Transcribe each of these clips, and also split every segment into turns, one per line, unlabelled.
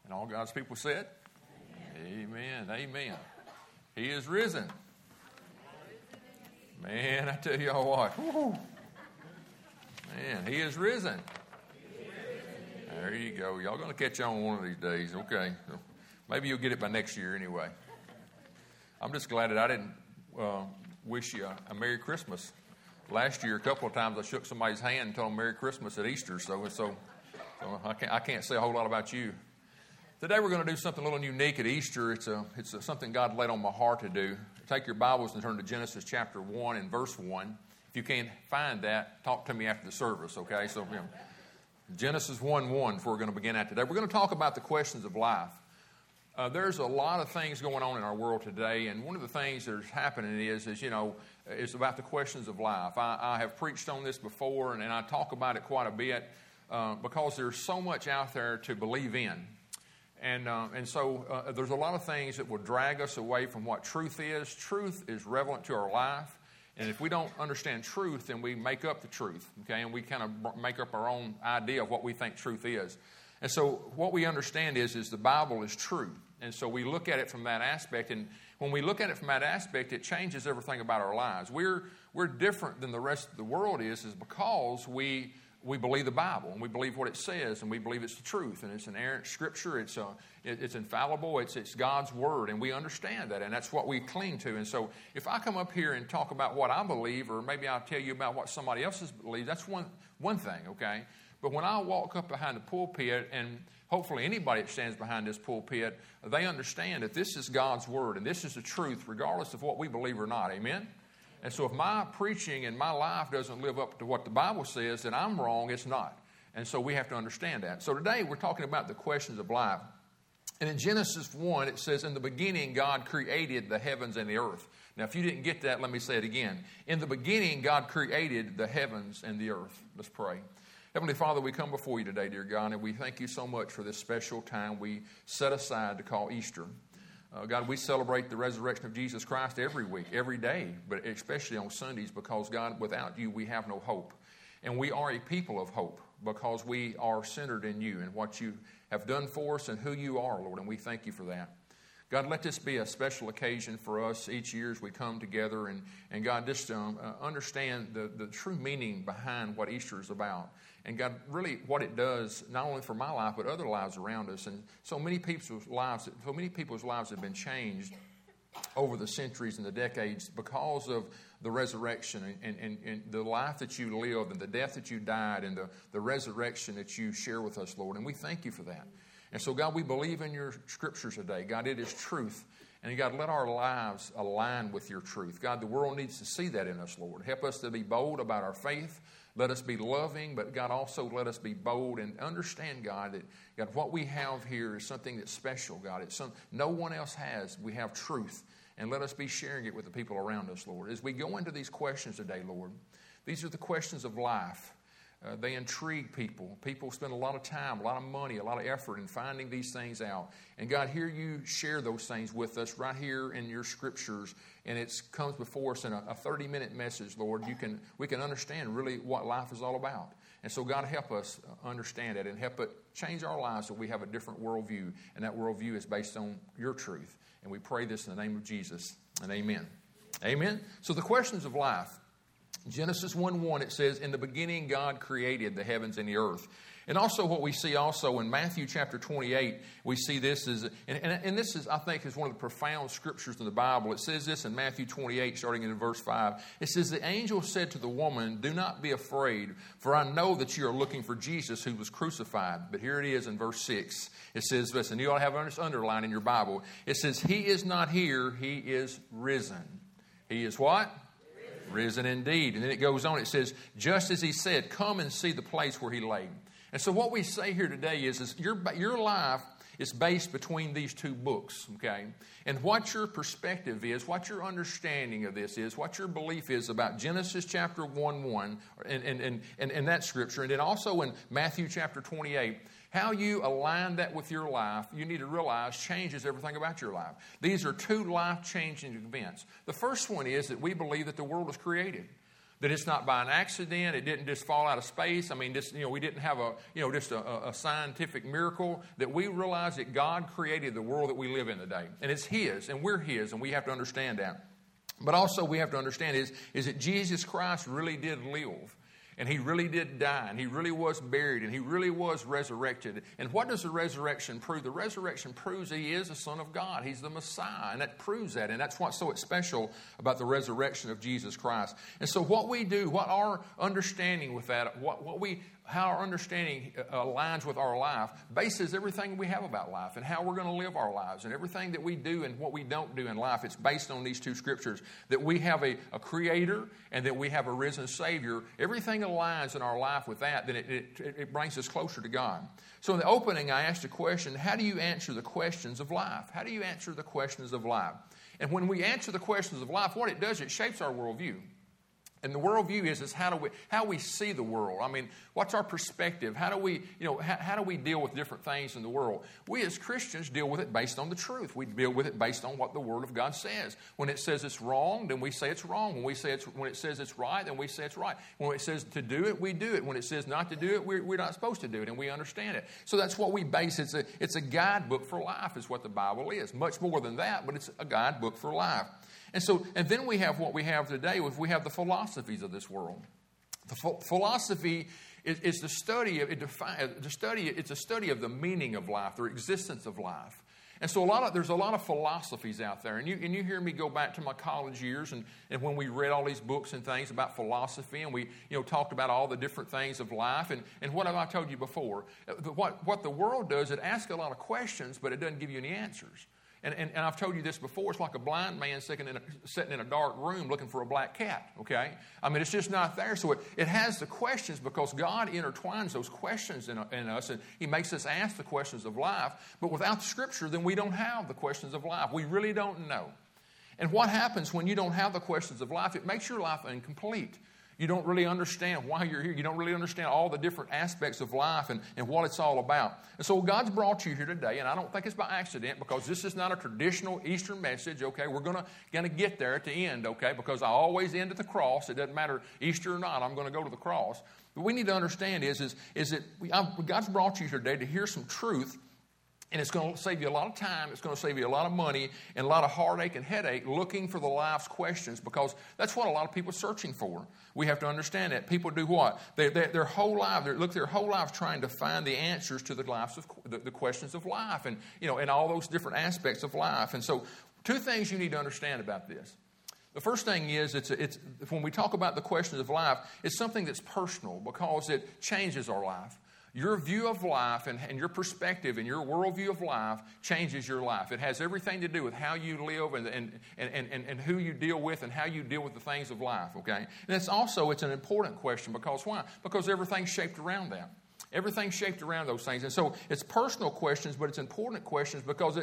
And all God's people said, Amen. Amen. He is risen. Man, I tell y'all what. Woo. Man, he is risen. There you go. Y'all going to catch on one of these days. Okay. Maybe you'll get it by next year anyway. I'm just glad that I didn't wish you a Merry Christmas. Last year, a couple of times I shook somebody's hand and told them Merry Christmas at Easter. So I can't say a whole lot about you. Today we're going to do something a little unique at Easter. It's something God laid on my heart to do. Take your Bibles and turn to Genesis chapter 1 and verse 1. If you can't find that, talk to me after the service, okay? So Genesis 1:1 is where we're going to begin at today. We're going to talk about the questions of life. There's a lot of things going on in our world today, and one of the things that's happening is about the questions of life. I have preached on this before, and I talk about it quite a bit because there's so much out there to believe in. And so there's a lot of things that will drag us away from what truth is. Truth is relevant to our life. And if we don't understand truth, then we make up the truth, okay? And we kind of make up our own idea of what we think truth is. And so what we understand is the Bible is true. And so we look at it from that aspect. And when we look at it from that aspect, it changes everything about our lives. We're different than the rest of the world is because we believe the Bible, and we believe what it says, and we believe it's the truth, and it's an inerrant Scripture, it's infallible, it's God's Word, and we understand that, and that's what we cling to. And so if I come up here and talk about what I believe, or maybe I'll tell you about what somebody else believes, that's one thing, okay? But when I walk up behind the pulpit, and hopefully anybody that stands behind this pulpit, they understand that this is God's Word, and this is the truth, regardless of what we believe or not, amen? And so if my preaching and my life doesn't live up to what the Bible says, then I'm wrong, it's not. And so we have to understand that. So today we're talking about the questions of life. And in Genesis 1, it says, in the beginning, God created the heavens and the earth. Now, if you didn't get that, let me say it again. In the beginning, God created the heavens and the earth. Let's pray. Heavenly Father, we come before you today, dear God, and we thank you so much for this special time we set aside to call Easter. God, we celebrate the resurrection of Jesus Christ every week, every day, but especially on Sundays because, God, without you, we have no hope. And we are a people of hope because we are centered in you and what you have done for us and who you are, Lord, and we thank you for that. God, let this be a special occasion for us each year as we come together and God, just understand the true meaning behind what Easter is about. And God, really what it does, not only for my life, but other lives around us. And so many people's lives have been changed over the centuries and the decades because of the resurrection and the life that you lived and the death that you died and the resurrection that you share with us, Lord. And we thank you for that. And so, God, we believe in your scriptures today. God, it is truth. And, God, let our lives align with your truth. God, the world needs to see that in us, Lord. Help us to be bold about our faith. Let us be loving, but, God, also let us be bold and understand, God, that, God, what we have here is something that's special, God. It's no one else has. We have truth. And let us be sharing it with the people around us, Lord. As we go into these questions today, Lord, these are the questions of life. They intrigue people. People spend a lot of time, a lot of money, a lot of effort in finding these things out. And God, here you share those things with us right here in your scriptures. And it comes before us in a 30-minute message, Lord. We can understand really what life is all about. And so, God, help us understand it and help it change our lives so we have a different worldview. And that worldview is based on your truth. And we pray this in the name of Jesus. And amen. Amen. So the questions of life. Genesis 1:1, it says, in the beginning God created the heavens and the earth. And also what we see also in Matthew chapter 28, we see this is, and this is, I think, is one of the profound scriptures in the Bible. It says this in Matthew 28, starting in verse 5. It says, the angel said to the woman, do not be afraid, for I know that you are looking for Jesus who was crucified. But here it is in verse 6. It says this, and you ought to have this underlined in your Bible. It says, he is not here, he is risen. He is what? Risen indeed. And then it goes on, it says, just as he said, come and see the place where he lay. And so what we say here today is your life is based between these two books, okay? And what your perspective is, what your understanding of this is, what your belief is about Genesis chapter 1:1 and that scripture, and then also in Matthew chapter 28, how you align that with your life, you need to realize changes everything about your life. These are two life-changing events. The first one is that we believe that the world was created. That it's not by an accident. It didn't just fall out of space. I mean, we didn't have a scientific miracle. That we realize that God created the world that we live in today. And it's His, and we're His, and we have to understand that. But also we have to understand is that Jesus Christ really did live. And He really did die, and He really was buried, and He really was resurrected. And what does the resurrection prove? The resurrection proves He is the Son of God. He's the Messiah, and that proves that. And that's what's so special about the resurrection of Jesus Christ. And so what we do, what our understanding with that, how our understanding aligns with our life, bases everything we have about life and how we're going to live our lives. And everything that we do and what we don't do in life, it's based on these two scriptures. That we have a Creator and that we have a risen Savior. Everything aligns in our life with that, then it brings us closer to God. So in the opening, I asked a question, how do you answer the questions of life? How do you answer the questions of life? And when we answer the questions of life, what it does, it shapes our worldview. And the worldview is how we see the world. I mean, what's our perspective? How do we deal with different things in the world? We as Christians deal with it based on the truth. We deal with it based on what the Word of God says. When it says it's wrong, then we say it's wrong. When it says it's right, then we say it's right. When it says to do it, we do it. When it says not to do it, we're not supposed to do it, and we understand it. So that's what we base. It's a guidebook for life is what the Bible is. Much more than that, but it's a guidebook for life. And then we have what we have today. We have the philosophies of this world. The philosophy is the study of it's a study of the meaning of life, the existence of life. And so there's a lot of philosophies out there. And you hear me go back to my college years and when we read all these books and things about philosophy and we talked about all the different things of life. And what have I told you before? What the world does, it asks a lot of questions, but it doesn't give you any answers. And I've told you this before, it's like a blind man sitting in a dark room looking for a black cat, okay? I mean, it's just not there. So it has the questions because God intertwines those questions in us, and He makes us ask the questions of life. But without the Scripture, then we don't have the questions of life. We really don't know. And what happens when you don't have the questions of life? It makes your life incomplete. You don't really understand why you're here. You don't really understand all the different aspects of life and what it's all about. And so God's brought you here today, and I don't think it's by accident because this is not a traditional Easter message, okay? We're going to get there at the end, okay? Because I always end at the cross. It doesn't matter Easter or not. I'm going to go to the cross. What we need to understand is that God's brought you here today to hear some truth. And it's going to save you a lot of time. It's going to save you a lot of money and a lot of heartache and headache looking for the life's questions because that's what a lot of people are searching for. We have to understand that. People do what? Their whole life trying to find the answers to the questions of life and all those different aspects of life. And so two things you need to understand about this. The first thing is it's when we talk about the questions of life, it's something that's personal because it changes our life. Your view of life and your perspective and your worldview of life changes your life. It has everything to do with how you live and who you deal with and how you deal with the things of life, okay? And it's an important question because why? Because everything's shaped around that. Everything's shaped around those things. And so it's personal questions, but it's important questions because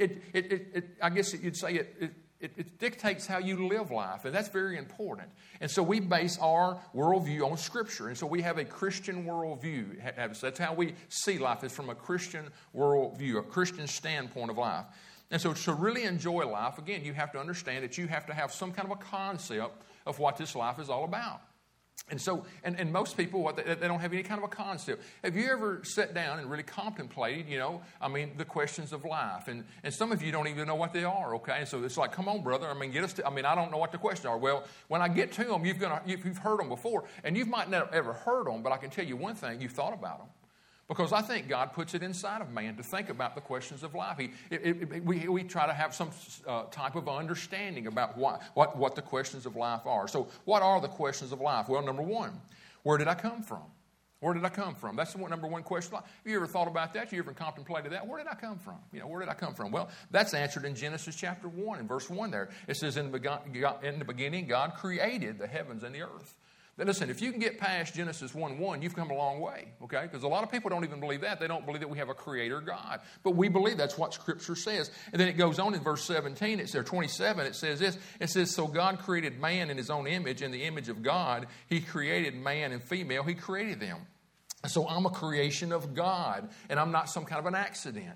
I guess you'd say it dictates how you live life, and that's very important. And so we base our worldview on Scripture, and so we have a Christian worldview. That's how we see life, is from a Christian worldview, a Christian standpoint of life. And so to really enjoy life, again, you have to understand that you have to have some kind of a concept of what this life is all about. And so, and most people, they don't have any kind of a concept. Have you ever sat down and really contemplated, the questions of life? And some of you don't even know what they are, okay? And so it's like, come on, brother, get us to, I don't know what the questions are. Well, when I get to them, you've heard them before. And you might not have ever heard them, but I can tell you one thing, you've thought about them. Because I think God puts it inside of man to think about the questions of life. We try to have some type of understanding about what the questions of life are. So what are the questions of life? Well, number one, where did I come from? Where did I come from? That's the number one question. Have you ever thought about that? You ever contemplated that? Where did I come from? Where did I come from? Well, that's answered in Genesis chapter 1 and verse 1 there. It says, in the beginning, God created the heavens and the earth. Then listen, if you can get past Genesis 1:1, you've come a long way, okay? Because a lot of people don't even believe that. They don't believe that we have a creator God. But we believe that's what Scripture says. And then it goes on in verse 17, it's there, 27, it says this. It says, so God created man in His own image. In the image of God, He created man and female. He created them. So I'm a creation of God, and I'm not some kind of an accident.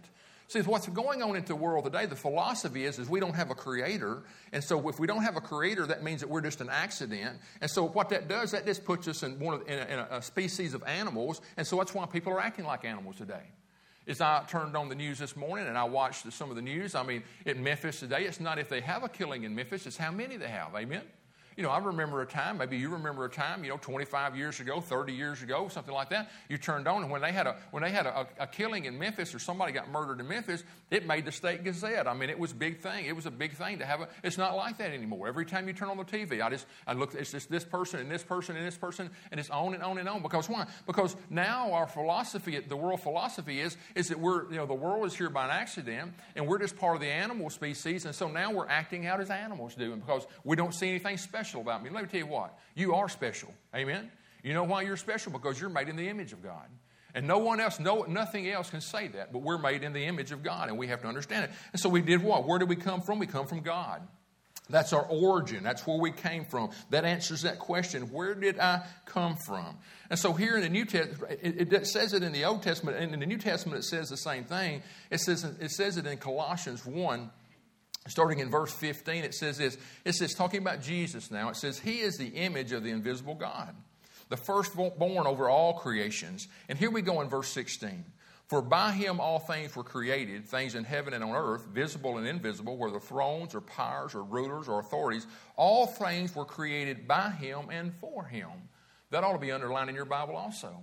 See, what's going on in the world today, the philosophy is we don't have a creator. And so if we don't have a creator, that means that we're just an accident. And so what that does, that just puts us in a species of animals. And so that's why people are acting like animals today. As I turned on the news this morning and I watched some of the news, I mean, in Memphis today, it's not if they have a killing in Memphis, it's how many they have. Amen? You know, I remember a time, maybe you remember a time, 25 years ago, 30 years ago, something like that. You turned on, and when they had a killing in Memphis, or somebody got murdered in Memphis, it made the State Gazette. I mean, it was a big thing. It was a big thing to have it's not like that anymore. Every time you turn on the TV, I look, it's just this person and this person and this person, and it's on and on and on. Because why? Because now our philosophy, the world philosophy is that the world is here by an accident, and we're just part of the animal species, and so now we're acting out as animals do, and because we don't see anything special about me. Let me tell you what, you are special. Amen? You know why you're special? Because you're made in the image of God. And no one else, nothing else can say that, but we're made in the image of God, and we have to understand it. And so we did what? Where did we come from? We come from God. That's our origin. That's where we came from. That answers that question. Where did I come from? And so here in the New Testament, it says it in the Old Testament, and in the New Testament it says the same thing. It says it in Colossians 1, starting in verse 15, it says this. It says, talking about Jesus now, it says, He is the image of the invisible God, the firstborn over all creations. And here we go in verse 16. For by Him all things were created, things in heaven and on earth, visible and invisible, whether thrones or powers or rulers or authorities. All things were created by Him and for Him. That ought to be underlined in your Bible also.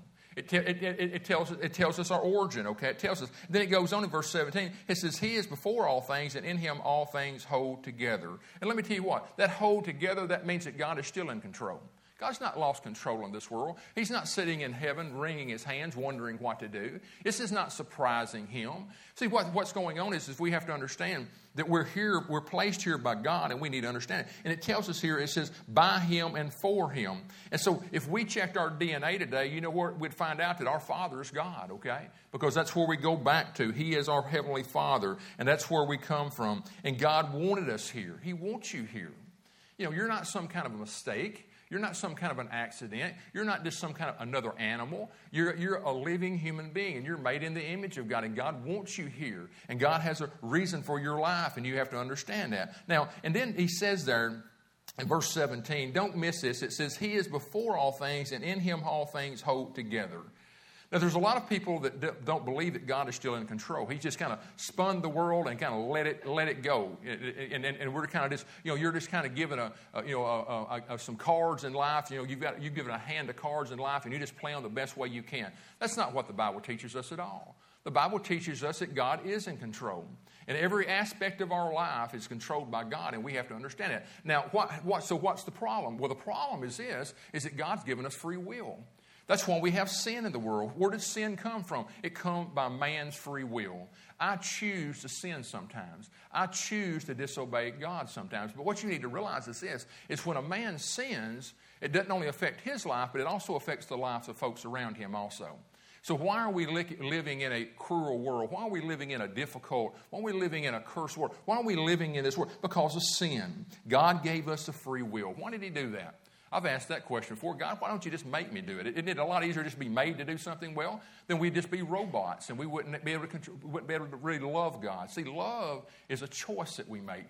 It tells us our origin, okay? It tells us. Then it goes on in verse 17. It says, He is before all things, and in Him all things hold together. And let me tell you what, that hold together, that means that God is still in control. God's not lost control in this world. He's not sitting in heaven wringing His hands, wondering what to do. This is not surprising Him. See, what's going on is we have to understand that we're placed here by God, and we need to understand it. And it tells us here, it says, by Him and for Him. And so if we checked our DNA today, you know what? We'd find out that our Father is God, okay? Because that's where we go back to. He is our Heavenly Father, and that's where we come from. And God wanted us here. He wants you here. You know, you're not some kind of a mistake. You're not some kind of an accident. You're not just some kind of another animal. You're a living human being, and you're made in the image of God, and God wants you here. And God has a reason for your life, and you have to understand that. Now, and then He says there in verse 17, don't miss this. It says, He is before all things, and in Him all things hold together. Now, there's a lot of people that don't believe that God is still in control. He's just kind of spun the world and kind of let it go. And we're kind of just, you're just kind of given some cards in life. You've given a hand of cards in life, and you just play on the best way you can. That's not what the Bible teaches us at all. The Bible teaches us that God is in control. And every aspect of our life is controlled by God, and we have to understand it. Now, so what's the problem? Well, the problem is that God's given us free will. That's why we have sin in the world. Where does sin come from? It comes by man's free will. I choose to sin sometimes. I choose to disobey God sometimes. But what you need to realize is this, is when a man sins, it doesn't only affect his life, but it also affects the lives of folks around him also. So why are we living in a cruel world? Why are we living in a difficult, why are we living in a cursed world? Why are we living in this world? Because of sin. God gave us a free will. Why did He do that? I've asked that question before. God, why don't you just make me do it? Isn't it a lot easier just to be made to do something well? Then we'd just be robots, and we wouldn't be able to really love God. See, love is a choice that we make.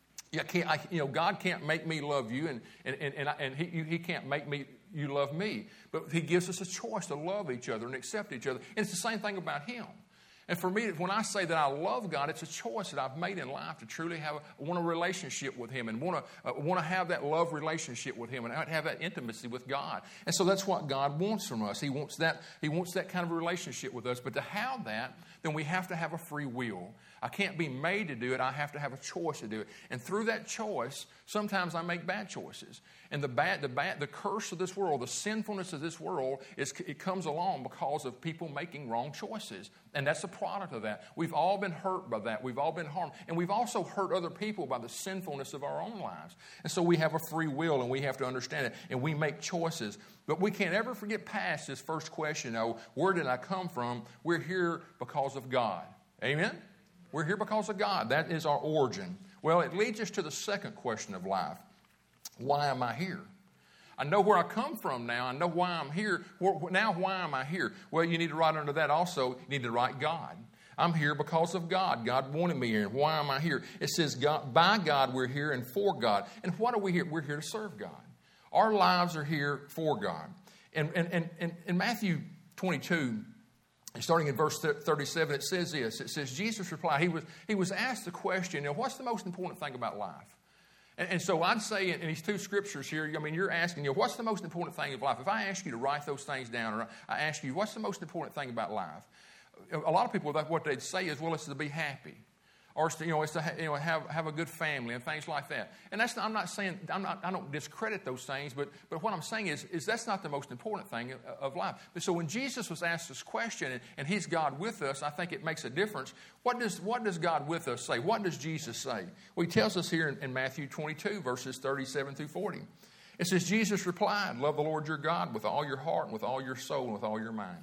God can't make me love you, and He can't make you love me. But He gives us a choice to love each other and accept each other. And it's the same thing about Him. And for me, when I say that I love God, it's a choice that I've made in life to truly want a relationship with Him and want to have that love relationship with Him and have that intimacy with God. And so that's what God wants from us. He wants that kind of relationship with us. But to have that, then we have to have a free will. I can't be made to do it. I have to have a choice to do it. And through that choice, sometimes I make bad choices. And the curse of this world, the sinfulness of this world, it comes along because of people making wrong choices. And that's a product of that. We've all been hurt by that. We've all been harmed. And we've also hurt other people by the sinfulness of our own lives. And so we have a free will, and we have to understand it. And we make choices. But we can't ever forget past this first question, where did I come from? We're here because of God. Amen? We're here because of God. That is our origin. Well, it leads us to the second question of life. Why am I here? I know where I come from now. I know why I'm here. Now, why am I here? Well, you need to write under that also, you need to write God. I'm here because of God. God wanted me here. And why am I here? It says God, by God we're here and for God. And what are we here? We're here to serve God. Our lives are here for God. And in Matthew 22, starting in verse 37, it says this. It says, Jesus replied, he was asked the question, what's the most important thing about life? And so I'd say in these two scriptures here, you're asking, what's the most important thing of life? If I ask you to write those things down, or I ask you, what's the most important thing about life? A lot of people, what they'd say is, well, it's to be happy. Or it's to have a good family and things like that. And that's I'm not saying I don't discredit those things, but what I'm saying is that's not the most important thing of life. But so when Jesus was asked this question, and He's God with us, I think it makes a difference. What does God with us say? What does Jesus say? Well, He tells us here in Matthew 22, verses 37 through 40. It says, Jesus replied, love the Lord your God with all your heart and with all your soul and with all your mind.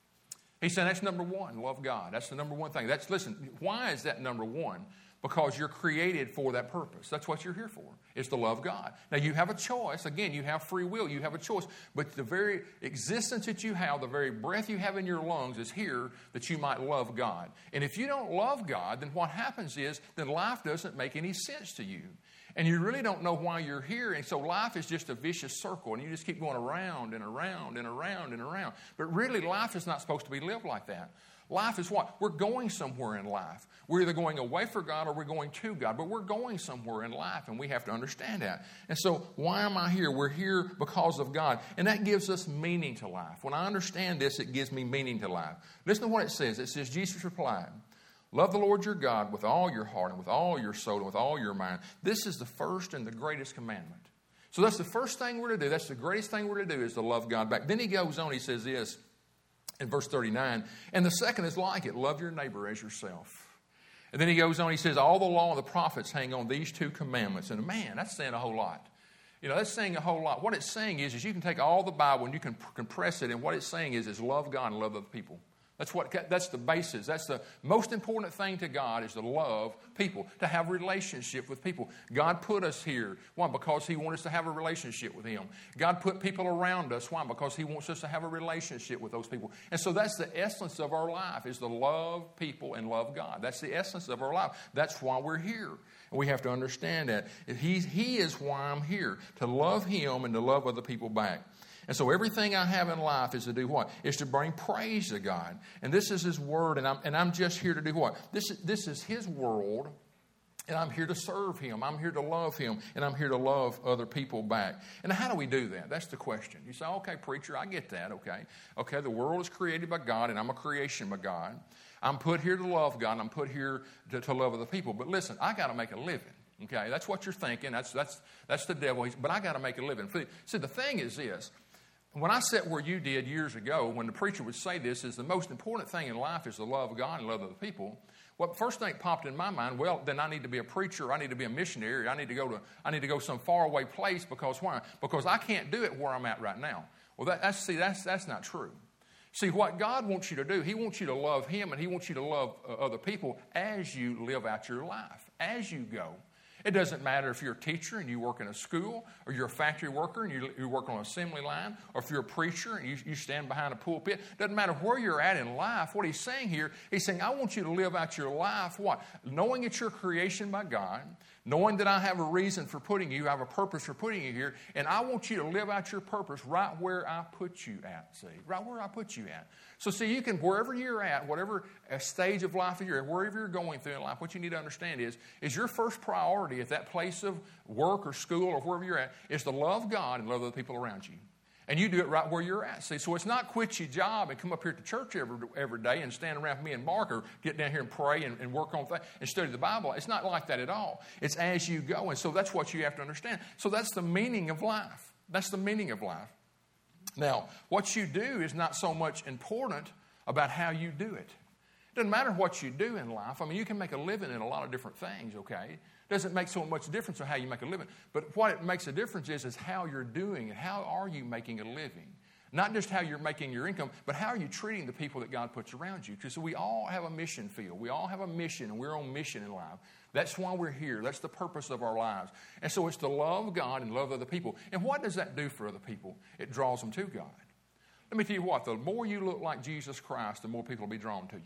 He said that's number one, love God. That's the number one thing. Listen, why is that number one? Because you're created for that purpose. That's what you're here for, is to love God. Now, you have a choice. Again, you have free will. You have a choice. But the very existence that you have, the very breath you have in your lungs is here that you might love God. And if you don't love God, then what happens is then life doesn't make any sense to you. And you really don't know why you're here. And so life is just a vicious circle. And you just keep going around and around and around and around. But really, life is not supposed to be lived like that. Life is what? We're going somewhere in life. We're either going away from God or we're going to God. But we're going somewhere in life, and we have to understand that. And so why am I here? We're here because of God. And that gives us meaning to life. When I understand this, it gives me meaning to life. Listen to what it says. It says, Jesus replied, love the Lord your God with all your heart and with all your soul and with all your mind. This is the first and the greatest commandment. So that's the first thing we're to do. That's the greatest thing we're to do, is to love God back. Then he goes on, he says this in verse 39, and the second is like it, love your neighbor as yourself. And then he goes on, he says, all the law and the prophets hang on these two commandments. And man, that's saying a whole lot. That's saying a whole lot. What it's saying is you can take all the Bible and you can compress it, and what it's saying is love God and love other people. That's the basis. That's the most important thing to God, is to love people, to have a relationship with people. God put us here. Why? Because He wants us to have a relationship with Him. God put people around us. Why? Because He wants us to have a relationship with those people. And so that's the essence of our life, is to love people and love God. That's the essence of our life. That's why we're here. And we have to understand that. He is why I'm here, to love Him and to love other people back. And so everything I have in life is to do what? Is to bring praise to God. And this is His Word, and I'm just here to do what? This is His world, and I'm here to serve Him. I'm here to love Him, and I'm here to love other people back. And how do we do that? That's the question. You say, okay, preacher, I get that, okay. Okay, the world is created by God, and I'm a creation by God. I'm put here to love God, and I'm put here to love other people. But listen, I got to make a living. Okay, that's what you're thinking. That's the devil. But I got to make a living. See, the thing is this. When I sat where you did years ago, when the preacher would say this, is the most important thing in life is to love God and love other people. Well, first thing popped in my mind, well, then I need to be a preacher, I need to be a missionary, I need to go some faraway place, because why? Because I can't do it where I'm at right now. Well, that's not true. See, what God wants you to do, He wants you to love Him, and He wants you to love other people as you live out your life, as you go. It doesn't matter if you're a teacher and you work in a school, or you're a factory worker and you work on an assembly line, or if you're a preacher and you stand behind a pulpit. It doesn't matter where you're at in life. What He's saying here, He's saying, I want you to live out your life, what? Knowing it's your creation by God, knowing that I have a reason for putting you, I have a purpose for putting you here, and I want you to live out your purpose right where I put you at, see? Right where I put you at. So see, you can, wherever you're at, whatever stage of life you're at, wherever you're going through in life, what you need to understand is your first priority at that place of work or school or wherever you're at is to love God and love the people around you. And you do it right where you're at. See, so it's not quit your job and come up here to church every day and stand around with me and Mark, or get down here and pray and work on things and study the Bible. It's not like that at all. It's as you go. And so that's what you have to understand. So that's the meaning of life. That's the meaning of life. Now, what you do is not so much important about how you do it. It doesn't matter what you do in life. I mean, you can make a living in a lot of different things, okay? It doesn't make so much difference on how you make a living. But what it makes a difference is how you're doing it. How are you making a living? Not just how you're making your income, but how are you treating the people that God puts around you? Because we all have a mission field. We all have a mission, and we're on mission in life. That's why we're here. That's the purpose of our lives. And so it's to love God and love other people. And what does that do for other people? It draws them to God. Let me tell you what, the more you look like Jesus Christ, the more people will be drawn to you.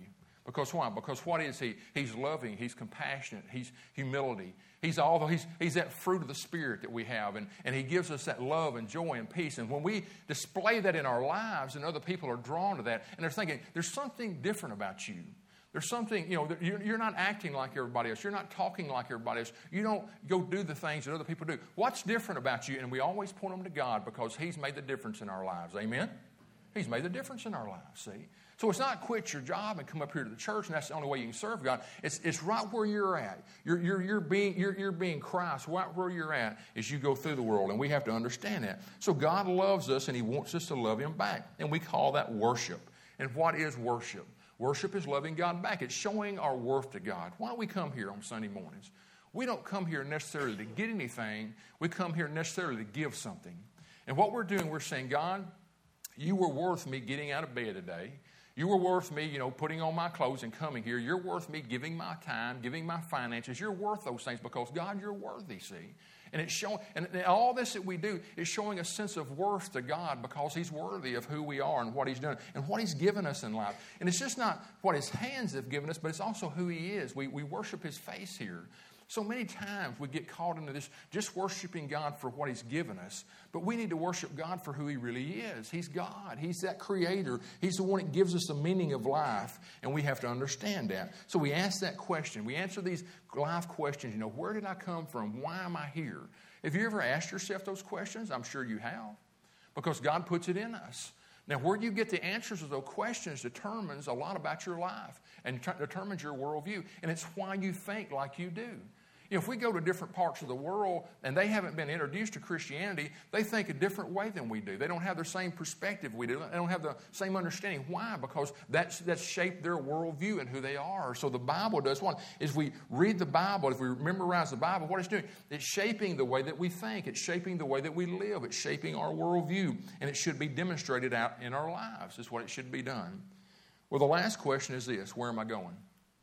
Because why? Because what is he? He's loving, he's compassionate, he's humility. He's that fruit of the Spirit that we have, and he gives us that love and joy and peace. And when we display that in our lives, and other people are drawn to that, and they're thinking, there's something different about you. There's something, you're not acting like everybody else. You're not talking like everybody else. You don't go do the things that other people do. What's different about you? And we always point them to God because he's made the difference in our lives. Amen? He's made the difference in our lives, see? So it's not quit your job and come up here to the church, and that's the only way you can serve God. It's right where you're at. You're being Christ right where you're at as you go through the world, and we have to understand that. So God loves us, and he wants us to love him back, and we call that worship. And what is worship? Worship is loving God back. It's showing our worth to God. Why do we come here on Sunday mornings? We don't come here necessarily to get anything. We come here necessarily to give something. And what we're doing, we're saying, God, you were worth me getting out of bed today. You were worth me, putting on my clothes and coming here. You're worth me giving my time, giving my finances. You're worth those things because, God, you're worthy, see? And it's showing, and all this that we do is showing a sense of worth to God because he's worthy of who we are and what he's done and what he's given us in life. And it's just not what his hands have given us, but it's also who he is. We worship his face here. So many times we get caught into this just worshiping God for what he's given us. But we need to worship God for who he really is. He's God. He's that creator. He's the one that gives us the meaning of life. And we have to understand that. So we ask that question. We answer these life questions. Where did I come from? Why am I here? Have you ever asked yourself those questions? I'm sure you have. Because God puts it in us. Now, where you get the answers to those questions determines a lot about your life and determines your worldview. And it's why you think like you do. If we go to different parts of the world and they haven't been introduced to Christianity, they think a different way than we do. They don't have the same perspective we do. They don't have the same understanding. Why? Because that's shaped their worldview and who they are. So the Bible does one. As we read the Bible, if we memorize the Bible, what it's doing, it's shaping the way that we think. It's shaping the way that we live. It's shaping our worldview. And it should be demonstrated out in our lives. That's what it should be done. Well, the last question is this: where am I going?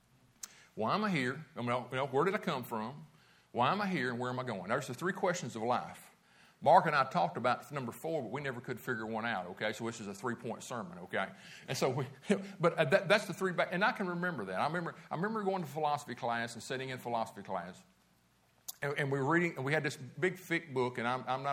Why am I here? Where did I come from? Why am I here, and where am I going? There's the three questions of life. Mark and I talked about number 4, but we never could figure one out, okay? So this is a 3-point sermon, okay? And so, that's the 3, and I can remember that. I remember going to philosophy class and sitting in philosophy class. And we were reading, and we had this big, thick book, and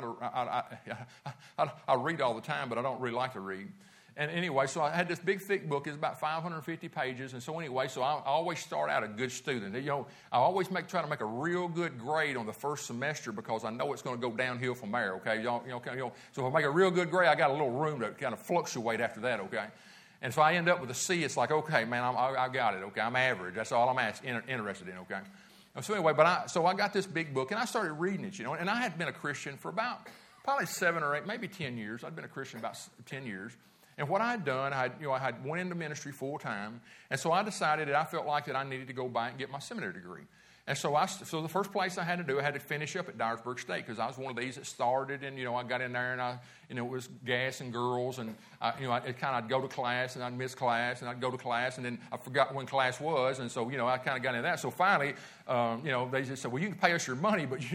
I read all the time, but I don't really like to read. And anyway, so I had this big, thick book. It's about 550 pages. And so anyway, so I always start out a good student. I always try to make a real good grade on the first semester because I know it's going to go downhill from there, okay? So if I make a real good grade, I got a little room to kind of fluctuate after that, okay? And if I end up with a C, it's like, okay, man, I got it, okay? I'm average. That's all I'm interested in, okay? So anyway, so I got this big book, and I started reading it, and I had been a Christian for about probably 7 or 8, maybe 10 years. I'd been a Christian about 10 years. And what I had done, I had went into ministry full time, and so I decided that I felt like that I needed to go back and get my seminary degree. And so the first place I had to do, I had to finish up at Dyersburg State because I was one of these that started, and I got in there, and it was gas and girls, and I'd go to class and I'd miss class, and I'd go to class, and then I forgot when class was, and so I kind of got into that. So finally, they just said, well, you can pay us your money, but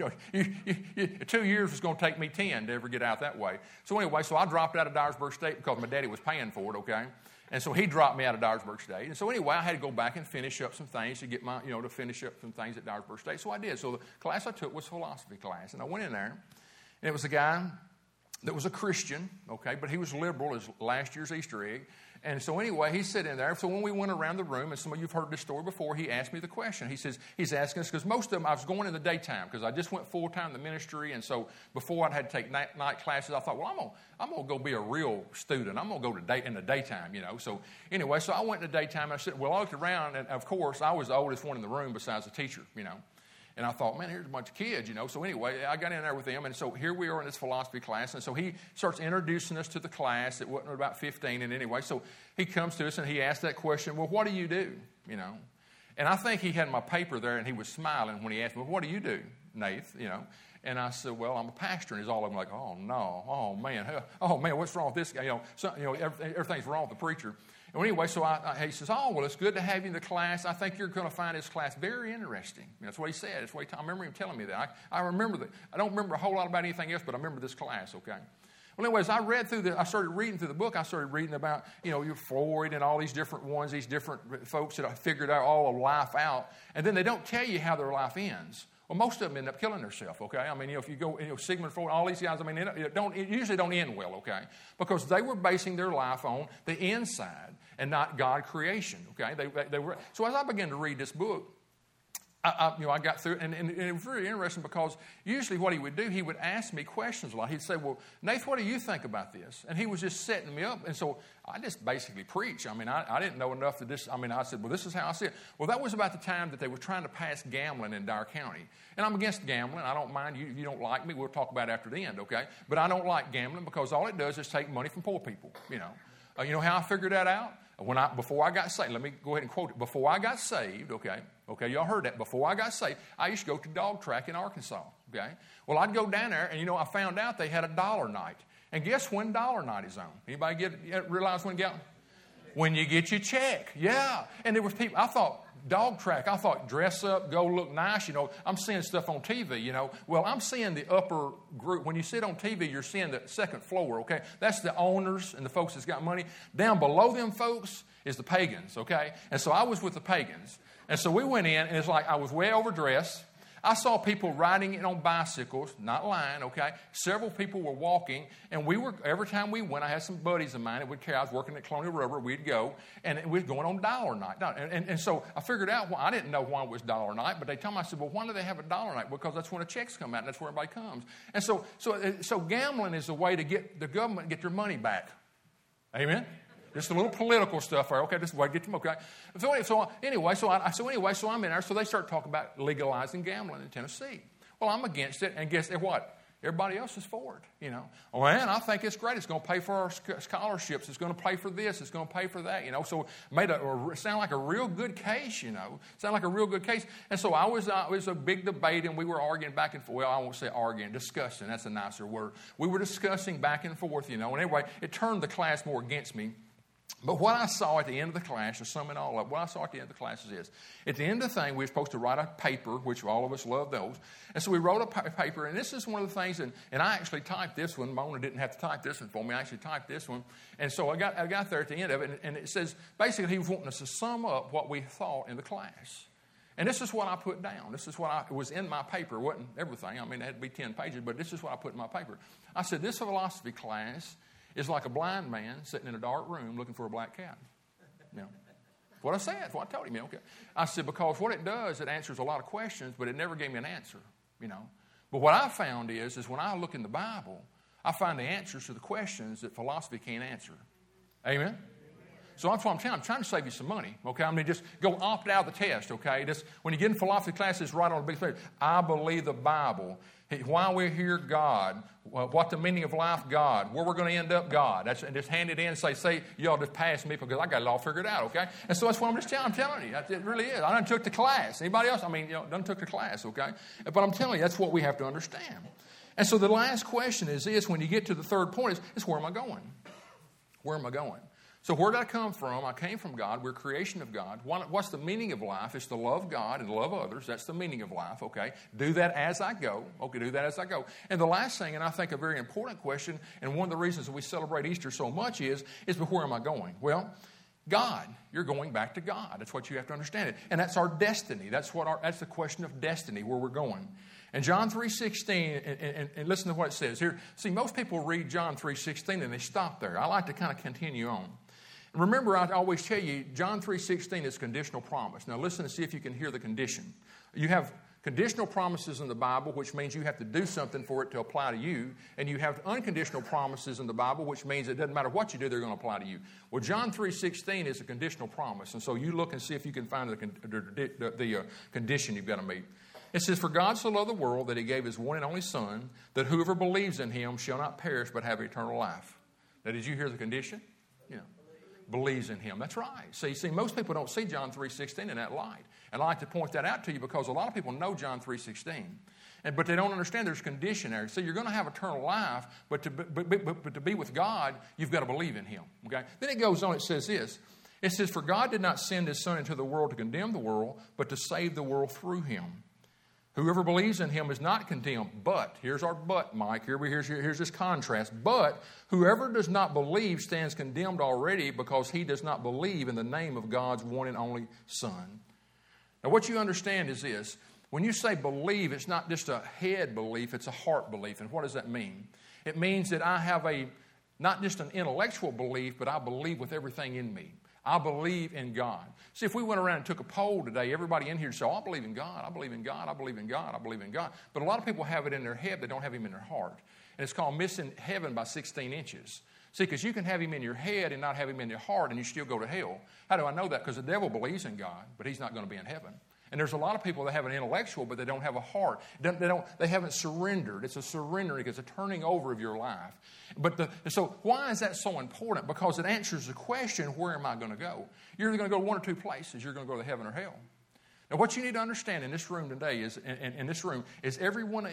2 years was going to take me 10 to ever get out that way. So anyway, so I dropped out of Dyersburg State because my daddy was paying for it, okay. And so he dropped me out of Dyersburg State. And so anyway, I had to go back and finish up some things to get to finish up some things at Dyersburg State. So I did. So the class I took was philosophy class. And I went in there, and it was a guy that was a Christian, okay, but he was liberal as last year's Easter egg. And so anyway, he's sitting there. So when we went around the room, and some of you have heard this story before, he asked me the question. He says, he's asking us, because most of them, I was going in the daytime, because I just went full-time in the ministry, and so before I had to take night classes, I thought, well, I'm going to go be a real student. I'm going to go in the daytime, So anyway, so I went in the daytime, and I said, well, I looked around, and of course, I was the oldest one in the room besides the teacher, And I thought, man, here's a bunch of kids, So anyway, I got in there with them, and so here we are in this philosophy class. And so he starts introducing us to the class. It wasn't about 15, and anyway, so he comes to us, and he asked that question, well, what do you do, And I think he had my paper there, and he was smiling when he asked me, well, what do you do, Nath, And I said, well, I'm a pastor. And he's all of them like, oh, no, oh, man, what's wrong with this guy? Everything's wrong with the preacher. And anyway, so he says, oh, well, it's good to have you in the class. I think you're going to find this class very interesting. That's what he said. I remember him telling me that. I remember that. I don't remember a whole lot about anything else, but I remember this class, okay? Well, anyways, I started reading through the book. I started reading about, your Freud and all these different ones, these different folks that I figured out all of life out. And then they don't tell you how their life ends. Well, most of them end up killing themselves, okay? I mean, if you go, Sigmund Freud, all these guys, I mean, it usually don't end well, okay? Because they were basing their life on the inside and not God creation, okay? They were. So as I began to read this book, I got through it, and it was very interesting because usually what he would do, he would ask me questions a lot. He'd say, well, Nath, what do you think about this? And he was just setting me up, and so I just basically preached. I mean, I didn't know enough to this. I mean, I said, well, this is how I see it. Well, that was about the time that they were trying to pass gambling in Dyer County. And I'm against gambling. I don't mind. You don't like me, we'll talk about it after the end, okay? But I don't like gambling because all it does is take money from poor people, You know how I figured that out? Before I got saved, let me go ahead and quote it. Before I got saved, okay, y'all heard that. Before I got saved, I used to go to dog track in Arkansas, okay? Well, I'd go down there, and, I found out they had a dollar night. And guess when dollar night is on? Anybody realize when when you get your check? Yeah. And there was people, I thought, dog track, I thought dress up, go look nice, I'm seeing stuff on TV, Well, I'm seeing the upper group. When you sit on TV, you're seeing the second floor, okay? That's the owners and the folks that's got money. Down below them folks is the pagans, okay? And so I was with the pagans. And so we went in, and it's like I was way overdressed. I saw people riding in on bicycles, not lying, okay? Several people were walking, and every time we went, I had some buddies of mine that would carry. I was working at Colonial Rubber. We'd go, and we were going on dollar night. And so I figured out, I didn't know why it was dollar night, but they told me, I said, well, why do they have a dollar night? Because that's when the checks come out, and that's where everybody comes. And so gambling is a way to get the government to get their money back. Amen? Just a little political stuff there. Okay, this is the way to get them. Okay. So I'm in there. So they start talking about legalizing gambling in Tennessee. Well, I'm against it, and guess what? Everybody else is for it. Oh man, I think it's great. It's going to pay for our scholarships. It's going to pay for this. It's going to pay for that. So it sound like a real good case. Sound like a real good case. And so it was a big debate, and we were arguing back and forth. Well, I won't say arguing, discussing. That's a nicer word. We were discussing back and forth. And anyway, it turned the class more against me. But what I saw at the end of the class, to sum it all up, what I saw at the end of the class is this. At the end of the thing, we were supposed to write a paper, which all of us love those. And so we wrote a paper, and this is one of the things, and I actually typed this one. Mona didn't have to type this one for me. I actually typed this one. And so I got there at the end of it, and it says, basically, he was wanting us to sum up what we thought in the class. And this is what I put down. This is what was in my paper. It wasn't everything. I mean, it had to be 10 pages, but this is what I put in my paper. I said, this philosophy class is like a blind man sitting in a dark room looking for a black cat. What I said, what I told him. Okay. I said, because what it does, it answers a lot of questions, but it never gave me an answer. But what I found is when I look in the Bible, I find the answers to the questions that philosophy can't answer. Amen? So that's what I'm telling you. I'm trying to save you some money, okay? I mean, just go opt out of the test, okay? Just when you get in philosophy classes, write on a big thing, I believe the Bible. Why we're here, God. What the meaning of life, God. Where we're going to end up, God. And just hand it in and say, y'all just pass me because I got it all figured out, okay? And so that's what I'm telling you. It really is. I done took the class. Anybody else? Done took the class, okay? But I'm telling you, that's what we have to understand. And so the last question is this. When you get to the third point, is where am I going? Where am I going? So where did I come from? I came from God. We're creation of God. What's the meaning of life? It's to love God and love others. That's the meaning of life, okay? Do that as I go. Okay, do that as I go. And the last thing, and I think a very important question, and one of the reasons that we celebrate Easter so much is but where am I going? Well, God. You're going back to God. That's what you have to understand it. And that's our destiny. That's the question of destiny, where we're going. And John 3:16, and listen to what it says here. See, most people read John 3:16 and they stop there. I like to kind of continue on. Remember, I always tell you, John 3:16 is conditional promise. Now listen and see if you can hear the condition. You have conditional promises in the Bible, which means you have to do something for it to apply to you. And you have unconditional promises in the Bible, which means it doesn't matter what you do, they're going to apply to you. Well, John 3:16 is a conditional promise. And so you look and see if you can find the condition you've got to meet. It says, for God so loved the world that he gave his one and only Son, that whoever believes in him shall not perish but have eternal life. Now, did you hear the condition? Yeah. Believes in him. That's right. See, most people don't see John 3:16 in that light. And I like to point that out to you because a lot of people know John 3:16. But they don't understand there's condition there. So you're going to have eternal life, but to be with God, you've got to believe in him. Okay? Then it goes on, it says this. It says, for God did not send his Son into the world to condemn the world, but to save the world through him. Whoever believes in him is not condemned. But, here's our but, Mike. Here's this contrast. But whoever does not believe stands condemned already because he does not believe in the name of God's one and only Son. Now, what you understand is this. When you say believe, it's not just a head belief, it's a heart belief. And what does that mean? It means that I have not just an intellectual belief, but I believe with everything in me. I believe in God. See, if we went around and took a poll today, everybody in here would say, I believe in God, I believe in God, I believe in God, I believe in God. But a lot of people have it in their head, they don't have him in their heart. And it's called missing heaven by 16 inches. See, because you can have him in your head and not have him in your heart, and you still go to hell. How do I know that? Because the devil believes in God, but he's not going to be in heaven. And there's a lot of people that have an intellectual, but they don't have a heart. They haven't surrendered. It's a surrendering. It's a turning over of your life. So why is that so important? Because it answers the question, where am I going to go? You're either going to go one or two places. You're going to go to heaven or hell. Now, what you need to understand in this room today is every one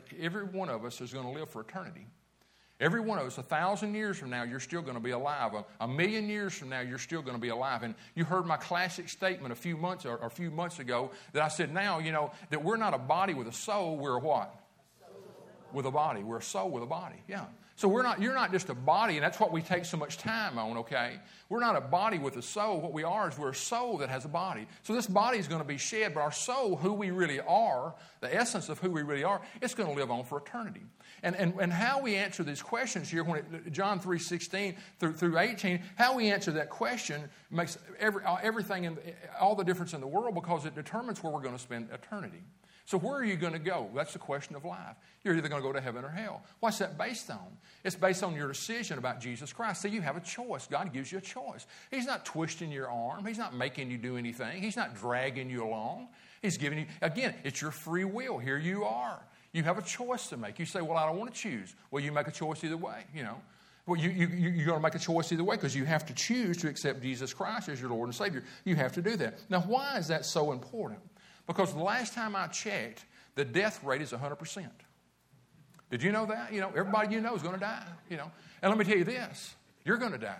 of us is going to live for eternity. Every one of us, 1,000 years from now, you're still going to be alive. A million years from now, you're still going to be alive. And you heard my classic statement a few months ago that I said, now, that we're not a body with a soul, we're a what? With a body. We're a soul with a body. Yeah. So you're not just a body, and that's what we take so much time on, okay? We're not a body with a soul. What we are is we're a soul that has a body. So this body is going to be shed, but our soul, who we really are, the essence of who we really are, it's going to live on for eternity. And how we answer these questions here, John 3:16 through 18, how we answer that question makes everything, all the difference in the world, because it determines where we're going to spend eternity. So where are you going to go? That's the question of life. You're either going to go to heaven or hell. What's that based on? It's based on your decision about Jesus Christ. See, you have a choice. God gives you a choice. He's not twisting your arm. He's not making you do anything. He's not dragging you along. He's giving you, again, it's your free will. Here you are. You have a choice to make. You say, well, I don't want to choose. Well, you make a choice either way, Well, you're going to make a choice either way because you have to choose to accept Jesus Christ as your Lord and Savior. You have to do that. Now, why is that so important? Because the last time I checked, the death rate is 100%. Did you know that? Everybody you know is going to die. And let me tell you this, you're going to die.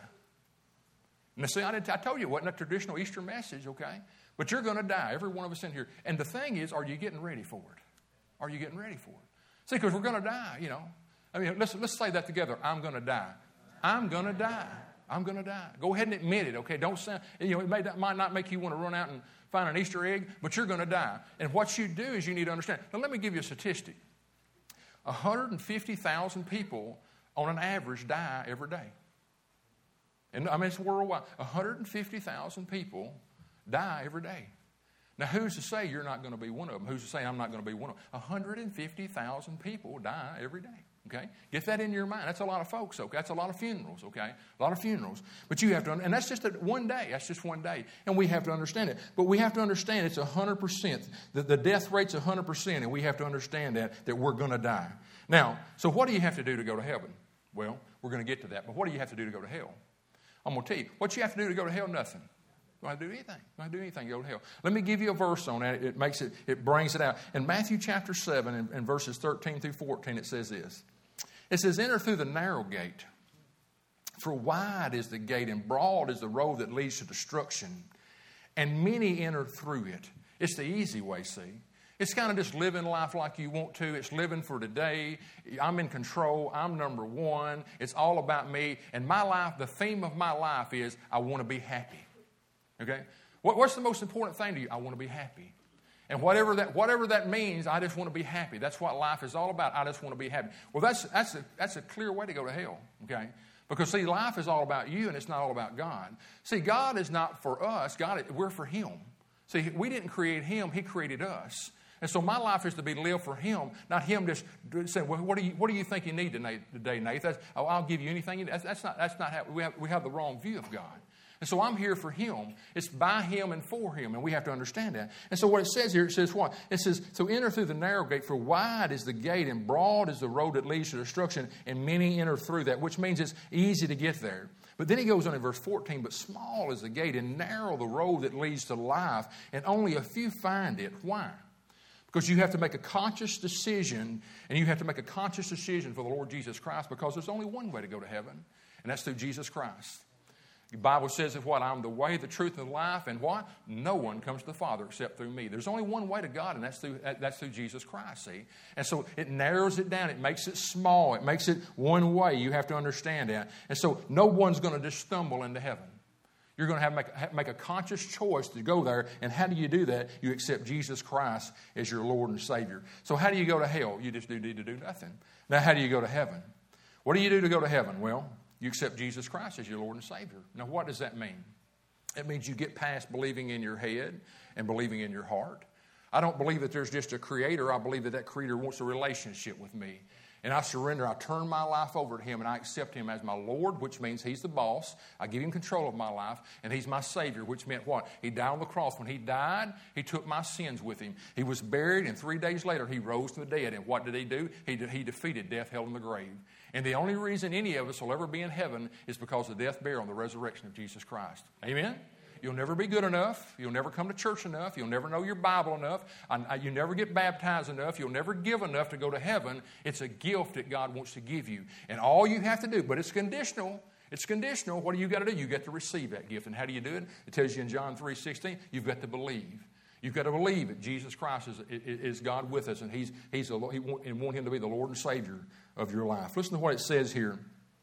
Now, see, I told you it wasn't a traditional Easter message, okay? But you're going to die, every one of us in here. And the thing is, are you getting ready for it? Are you getting ready for it? See, because we're going to die, I mean, let's say that together. I'm going to die. I'm going to die. I'm going to die. Go ahead and admit it, okay? Don't sound, it might not make you want to run out and find an Easter egg, but you're going to die. And what you do is you need to understand. Now, let me give you a statistic. 150,000 people on an average die every day. And I mean, it's worldwide. 150,000 people die every day. Now, who's to say you're not going to be one of them? Who's to say I'm not going to be one of them? 150,000 people die every day. Okay? Get that in your mind. That's a lot of folks, okay? That's a lot of funerals, okay? A lot of funerals. But you have to, and that's just one day. That's just one day. And we have to understand it. But we have to understand it's 100%. The death rate's 100%, and we have to understand that we're going to die. Now, so what do you have to do to go to heaven? Well, we're going to get to that. But what do you have to do to go to hell? I'm going to tell you. What you have to do to go to hell? Nothing. Don't have to do anything. Don't have to do anything to go to hell. Let me give you a verse on that. It brings it out. In Matthew chapter 7, in verses 13 through 14, it says this. It says, enter through the narrow gate. For wide is the gate and broad is the road that leads to destruction. And many enter through it. It's the easy way, see. It's kind of just living life like you want to. It's living for today. I'm in control. I'm number one. It's all about me. And my life, the theme of my life is I want to be happy. Okay? What's the most important thing to you? I want to be happy. And whatever that means, I just want to be happy. That's what life is all about. I just want to be happy. Well, that's a clear way to go to hell, okay? Because, see, life is all about you, and it's not all about God. See, God is not for us. We're for Him. See, we didn't create Him. He created us. And so my life is to be lived for Him, not Him just saying, well, what do you think you need today, Nathan? I'll give you anything. That's not how we have the wrong view of God. And so I'm here for Him. It's by Him and for Him, and we have to understand that. And so what it says here, it says what? It says, so enter through the narrow gate, for wide is the gate and broad is the road that leads to destruction, and many enter through that, which means it's easy to get there. But then he goes on in verse 14, but small is the gate and narrow the road that leads to life, and only a few find it. Why? Because you have to make a conscious decision, and you have to make a conscious decision for the Lord Jesus Christ, because there's only one way to go to heaven, and that's through Jesus Christ. The Bible says that what? I'm the way, the truth, and the life, and what? No one comes to the Father except through me. There's only one way to God, and that's through Jesus Christ, see? And so it narrows it down. It makes it small. It makes it one way. You have to understand that. And so no one's going to just stumble into heaven. You're going to have to make a conscious choice to go there. And how do you do that? You accept Jesus Christ as your Lord and Savior. So how do you go to hell? You just need to do nothing. Now, how do you go to heaven? What do you do to go to heaven? Well, you accept Jesus Christ as your Lord and Savior. Now, what does that mean? It means you get past believing in your head and believing in your heart. I don't believe that there's just a creator. I believe that creator wants a relationship with me. And I surrender. I turn my life over to him, and I accept him as my Lord, which means he's the boss. I give him control of my life, and he's my Savior, which meant what? He died on the cross. When he died, he took my sins with him. He was buried, and 3 days later, he rose from the dead. And what did he do? He defeated death, hell, and the grave. And the only reason any of us will ever be in heaven is because of the death, burial, and the resurrection of Jesus Christ. Amen? You'll never be good enough. You'll never come to church enough. You'll never know your Bible enough. You never get baptized enough. You'll never give enough to go to heaven. It's a gift that God wants to give you. And all you have to do, but it's conditional. It's conditional. What do you got to do? You got to receive that gift. And how do you do it? It tells you in John 3:16, you've got to believe. You've got to believe that Jesus Christ is God with us, and and want him to be the Lord and Savior of your life. Listen to what it says here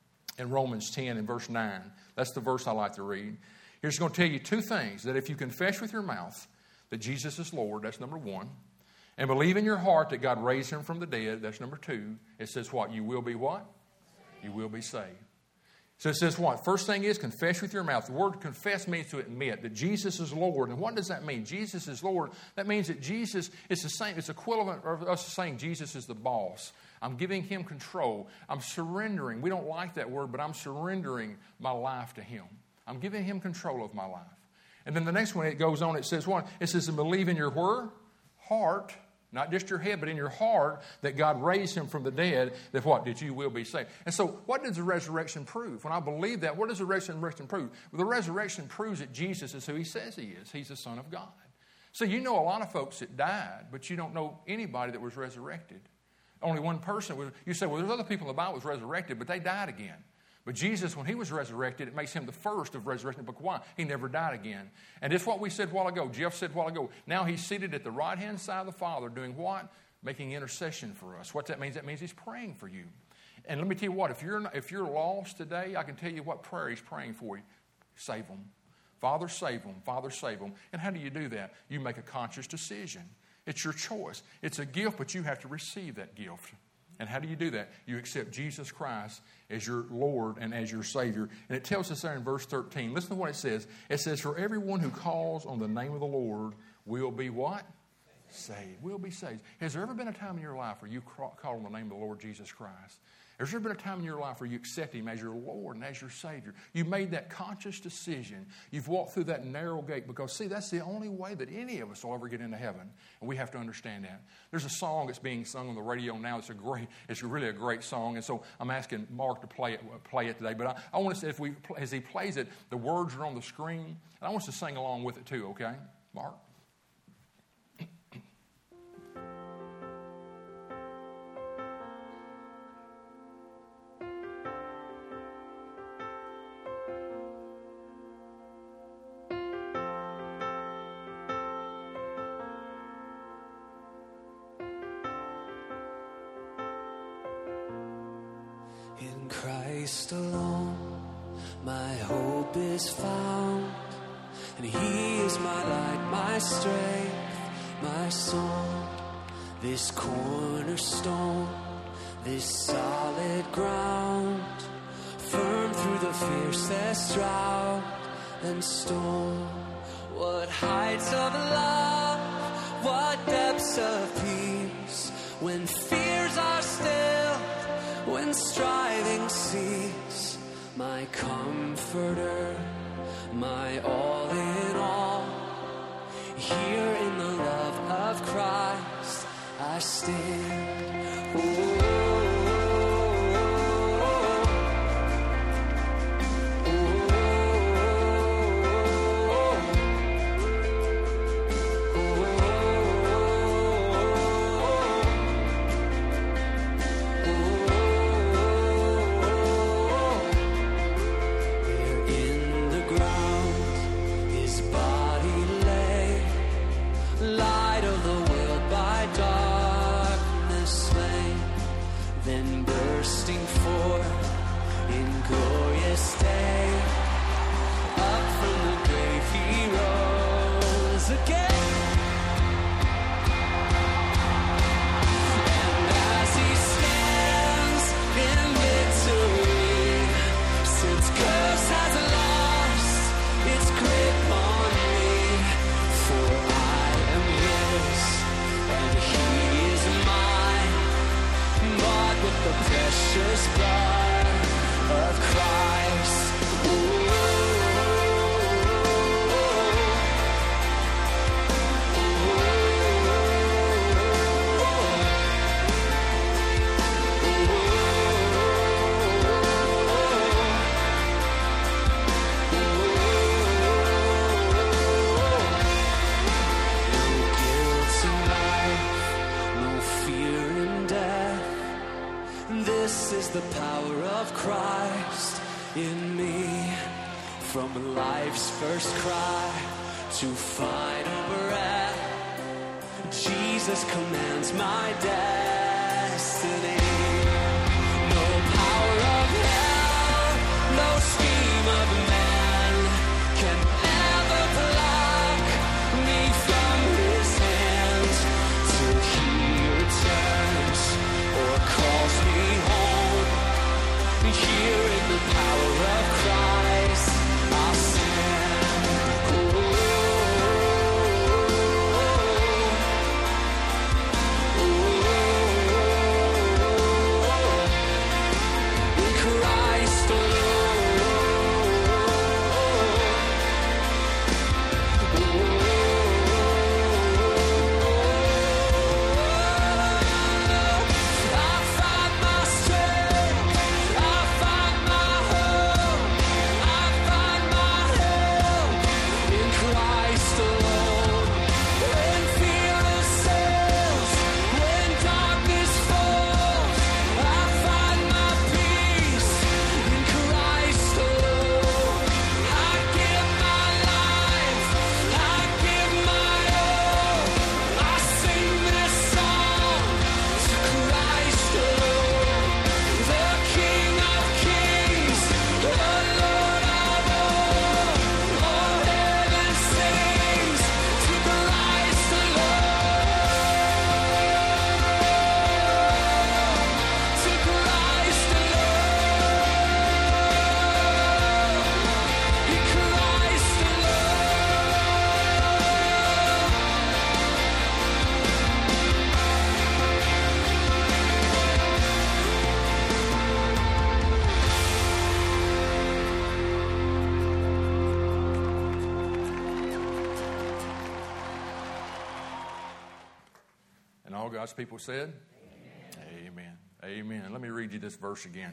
in Romans 10 and verse 9. That's the verse I like to read. Here's going to tell you two things. That if you confess with your mouth that Jesus is Lord, that's number one. And believe in your heart that God raised him from the dead, that's number two. It says what? You will be what? You will be saved. So it says what? First thing is confess with your mouth. The word confess means to admit that Jesus is Lord. And what does that mean? Jesus is Lord. That means that Jesus is the same. It's equivalent of us saying Jesus is the boss. I'm giving him control. I'm surrendering. We don't like that word, but I'm surrendering my life to him. I'm giving him control of my life. And then the next one, it goes on, it says what? It says to believe in your where? Heart. Not just your head, but in your heart, that God raised him from the dead, that what? That you will be saved. And so what does the resurrection prove? When I believe that, what does the resurrection prove? Well, the resurrection proves that Jesus is who he says he is. He's the Son of God. So you know a lot of folks that died, but you don't know anybody that was resurrected. Only one person was. You say, well, there's other people in the Bible that was resurrected, but they died again. But Jesus, when he was resurrected, it makes him the first of resurrection. But why? He never died again. And it's what we said a while ago. Jeff said a while ago. Now he's seated at the right-hand side of the Father doing what? Making intercession for us. What that means? That means he's praying for you. And let me tell you what. If you're lost today, I can tell you what prayer he's praying for you. Save them. Father, save them. Father, save them. And how do you do that? You make a conscious decision. It's your choice. It's a gift, but you have to receive that gift. And how do you do that? You accept Jesus Christ as your Lord and as your Savior. And it tells us there in verse 13. Listen to what it says. It says, for everyone who calls on the name of the Lord will be what? Saved. Will be saved. Has there ever been a time in your life where you call on the name of the Lord Jesus Christ? Has there been a time in your life where you accept him as your Lord and as your Savior? You made that conscious decision. You've walked through that narrow gate because, see, that's the only way that any of us will ever get into heaven. And we have to understand that. There's a song that's being sung on the radio now. It's really a great song. And so I'm asking Mark to play it today. But I want to say, as he plays it, the words are on the screen. And I want us to sing along with it too, okay? Mark?
Christ alone, my hope is found, and he is my light, my strength, my song. This cornerstone, this solid ground, firm through the fiercest drought and storm. What heights of love, what depths of peace, when fears are still, when striving cease, my comforter, my all in all. Here in the love of Christ I stand. Oh. then bursting forth in glorious day. Up from the grave he rose again. And as he stands in victory, since curse has lost its grip on me, for I am his and he is mine, bought with the precious blood of Christ. This is the power of Christ in me. From life's first cry to final breath, Jesus commands my destiny. No power of hell, no scheme of man can ever pluck me from his hands till he returns or calls me home. Here in the power of Christ I'll stand. In Christ
And all God's people said, Amen. Amen. Let me read you this verse again.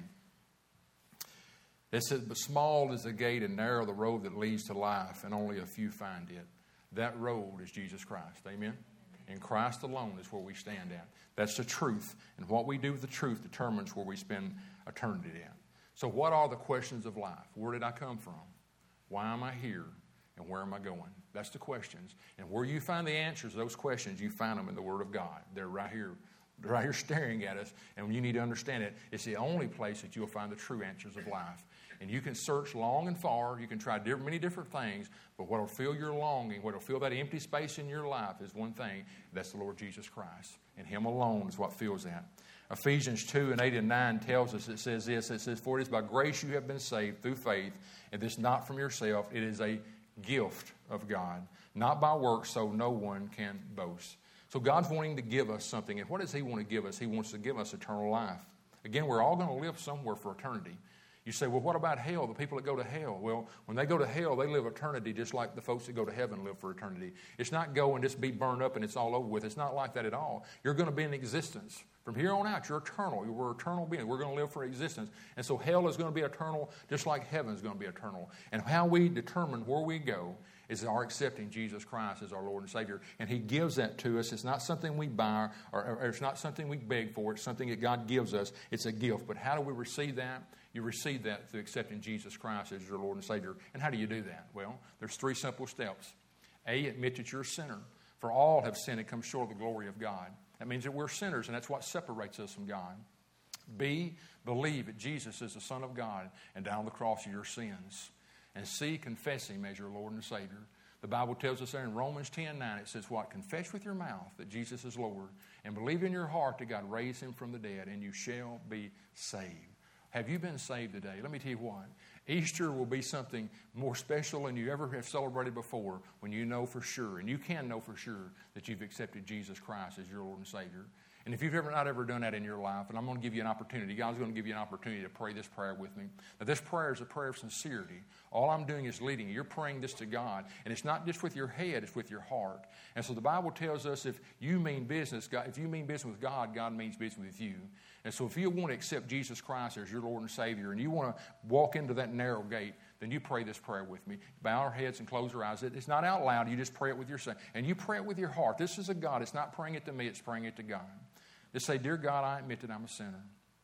It says, but small is the gate and narrow the road that leads to life, and only a few find it. That road is Jesus Christ. Amen. In Christ alone is where we stand at. That's the truth. And what we do with the truth determines where we spend eternity at. So what are the questions of life? Where did I come from? Why am I here? And where am I going? That's the questions. And where you find the answers to those questions, you find them in the Word of God. They're right here staring at us. And you need to understand it. It's the only place that you'll find the true answers of life. And you can search long and far. You can try many different things. But what will fill your longing, what will fill that empty space in your life is one thing. That's the Lord Jesus Christ. And Him alone is what fills that. Ephesians 2:8-9 tells us, it says this. It says, for it is by grace you have been saved through faith. And this not from yourself. It is a gift of God. Not by works, so no one can boast. So God's wanting to give us something. And what does He want to give us? He wants to give us eternal life. Again, we're all going to live somewhere for eternity. You say, well, what about hell? The people that go to hell? Well, when they go to hell, they live eternity just like the folks that go to heaven live for eternity. It's not go and just be burned up and it's all over with. It's not like that at all. You're going to be in existence. From here on out, you're eternal. We're eternal beings. We're going to live for existence. And so hell is going to be eternal just like heaven is going to be eternal. And how we determine where we go is our accepting Jesus Christ as our Lord and Savior. And He gives that to us. It's not something we buy or it's not something we beg for. It's something that God gives us. It's a gift. But how do we receive that? You receive that through accepting Jesus Christ as your Lord and Savior. And how do you do that? Well, there's 3 simple steps. A, admit that you're a sinner. For all have sinned and come short of the glory of God. That means that we're sinners, and that's what separates us from God. B, believe that Jesus is the Son of God and died on the cross for your sins. And C, confess Him as your Lord and Savior. The Bible tells us there in Romans 10:9, it says what? Confess with your mouth that Jesus is Lord and believe in your heart that God raised Him from the dead and you shall be saved. Have you been saved today? Let me tell you what. Easter will be something more special than you ever have celebrated before when you know for sure, and you can know for sure, that you've accepted Jesus Christ as your Lord and Savior. And if you've not ever done that in your life, and I'm going to give you an opportunity, God's going to give you an opportunity to pray this prayer with me. Now, this prayer is a prayer of sincerity. All I'm doing is leading you. You're praying this to God, and it's not just with your head, it's with your heart. And so the Bible tells us if you mean business, if you mean business with God, God means business with you. And so if you want to accept Jesus Christ as your Lord and Savior, and you want to walk into that narrow gate, then you pray this prayer with me. Bow our heads and close our eyes. It's not out loud. You just pray it with your saying. And you pray it with your heart. This is a God. It's not praying it to me. It's praying it to God. Just say, Dear God, I admit that I'm a sinner.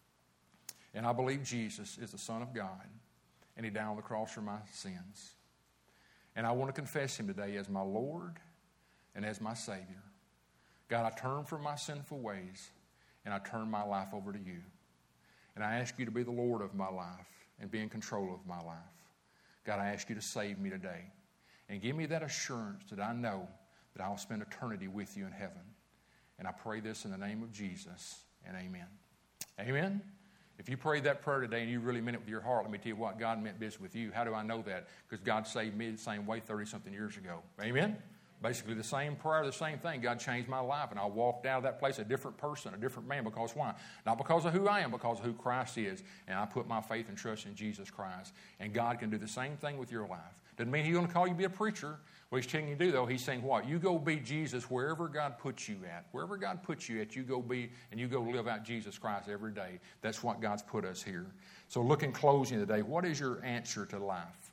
And I believe Jesus is the Son of God. And He died on the cross for my sins. And I want to confess Him today as my Lord and as my Savior. God, I turn from my sinful ways. And I turn my life over to you. And I ask you to be the Lord of my life and be in control of my life. God, I ask you to save me today. And give me that assurance that I know that I'll spend eternity with you in heaven. And I pray this in the name of Jesus, and amen. Amen? If you prayed that prayer today and you really meant it with your heart, let me tell you what, God meant business with you. How do I know that? Because God saved me the same way 30-something years ago. Amen? Basically the same prayer, the same thing. God changed my life, and I walked out of that place a different person, a different man. Because why? Not because of who I am, because of who Christ is. And I put my faith and trust in Jesus Christ. And God can do the same thing with your life. Doesn't mean He's going to call you to be a preacher. What He's telling you to do, though, He's saying what? You go be Jesus wherever God puts you at. Wherever God puts you at, you go be, and you go live out Jesus Christ every day. That's what God's put us here. So look in closing today. What is your answer to life?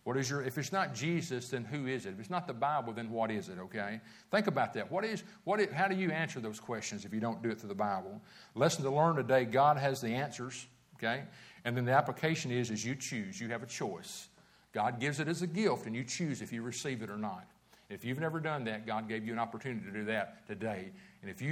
If it's not Jesus, then who is it? If it's not the Bible, then what is it, okay? Think about that. How do you answer those questions if you don't do it through the Bible? Lesson to learn today, God has the answers, okay? And then the application is you choose. You have a choice. God gives it as a gift, and you choose if you receive it or not. If you've never done that, God gave you an opportunity to do that today. And if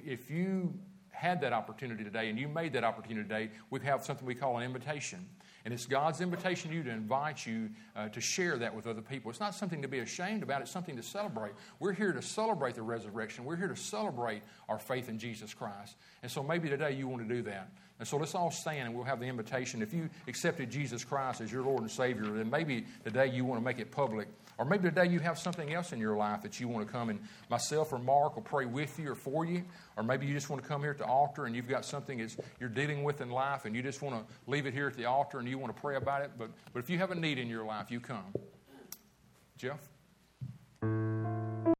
you had that opportunity today and you made that opportunity today, we have something we call an invitation. And it's God's invitation to you to invite you to share that with other people. It's not something to be ashamed about. It's something to celebrate. We're here to celebrate the resurrection. We're here to celebrate our faith in Jesus Christ. And so maybe today you want to do that. And so let's all stand and we'll have the invitation. If you accepted Jesus Christ as your Lord and Savior, then maybe today you want to make it public. Or maybe today you have something else in your life that you want to come, and myself or Mark will pray with you or for you. Or maybe you just want to come here at the altar and you've got something that you're dealing with in life and you just want to leave it here at the altar and you want to pray about it. But if you have a need in your life, you come. Jeff?